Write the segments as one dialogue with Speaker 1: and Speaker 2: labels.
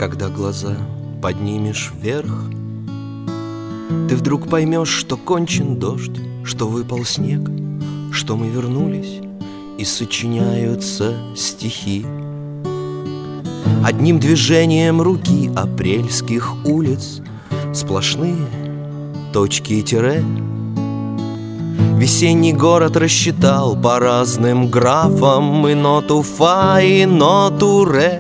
Speaker 1: Когда глаза поднимешь вверх, ты вдруг поймешь, что кончен дождь, что выпал снег, что мы вернулись, и сочиняются стихи. Одним движением руки апрельских улиц сплошные точки и тире. Весенний город рассчитал по разным графам и ноту фа, и ноту ре.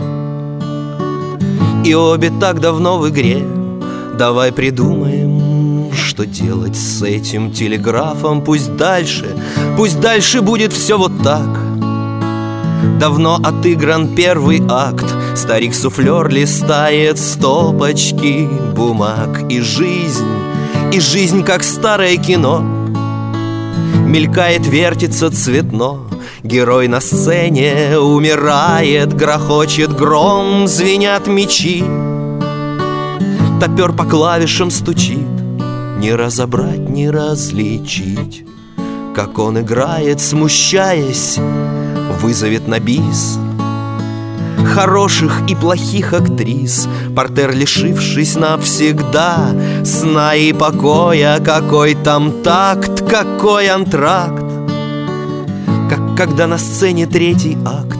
Speaker 1: И обе так давно в игре. Давай придумаем, что делать с этим телеграфом. Пусть дальше будет все вот так. Давно отыгран первый акт. Старик-суфлер листает стопочки бумаг. И жизнь, как старое кино, мелькает, вертится цветно. Герой на сцене умирает, грохочет гром, звенят мечи. Топер по клавишам стучит, не разобрать, не различить. Как он играет, смущаясь, вызовет на бис хороших и плохих актрис. Портер, лишившись навсегда сна и покоя. Какой там такт, какой антракт, как когда на сцене третий акт.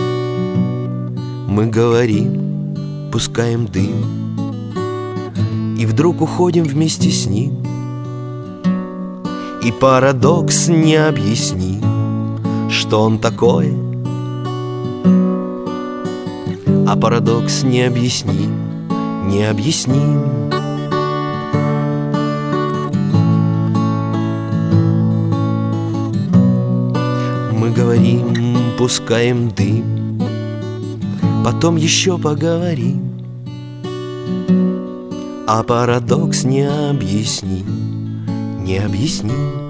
Speaker 1: Мы говорим, пускаем дым, и вдруг уходим вместе с ним. И парадокс не объясним, что он такой. А парадокс не объясним. Мы говорим, пускаем дым, потом еще поговорим. А парадокс не объясним.